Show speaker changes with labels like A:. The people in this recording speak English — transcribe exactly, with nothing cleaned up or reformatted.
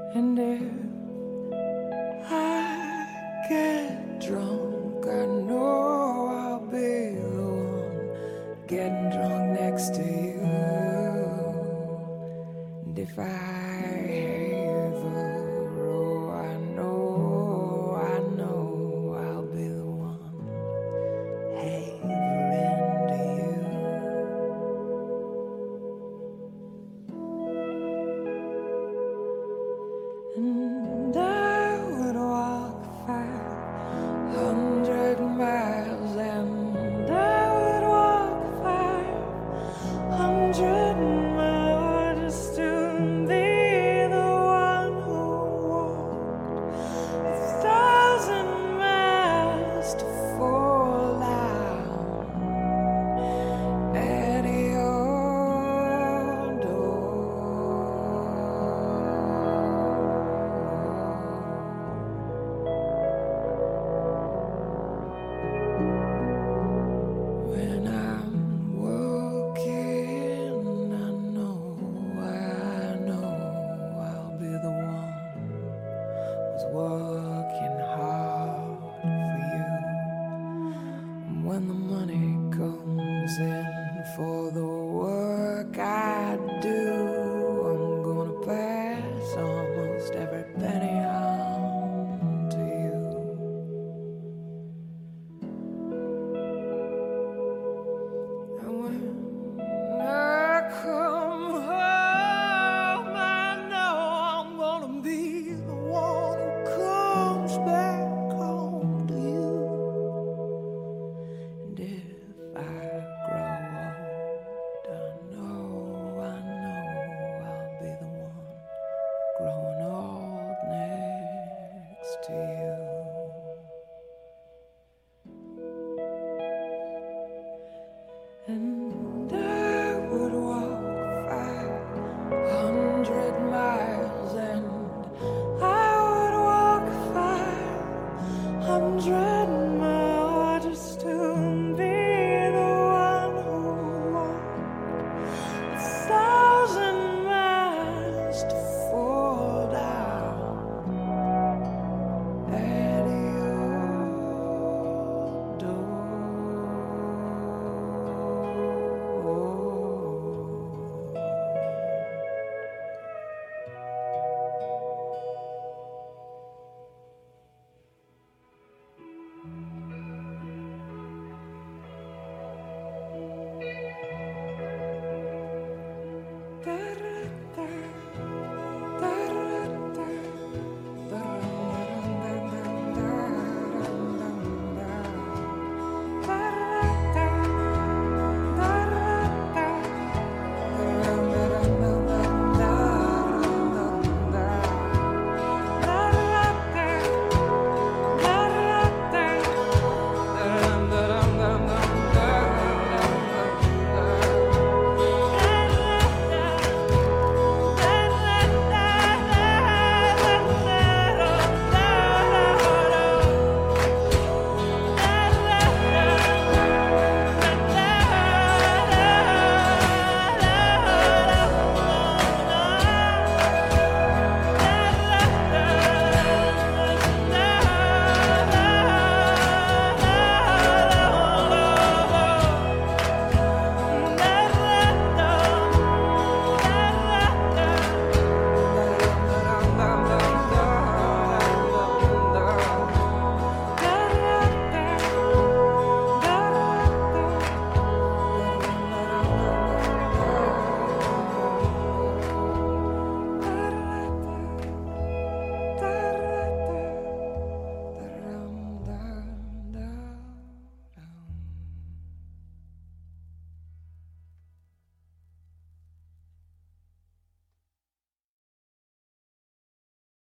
A: And if I get drunk, I know I'll be the one getting drunk next to you. And if I ever, oh, I know, I know I'll be the one havering to you. And I would walk five hundred miles, and I would walk five hundred miles just to be the one who walked a thousand miles to fall down at your door. When I'm working, I know, I know I'll be the one who's working hard for you. When the money comes in for the work I do, I'm gonna pass almost every penny on to you. And when I come home, I know I'm gonna be the one who comes back home to you. And if I grow old, I know, I know I'll be the one growing old next to you.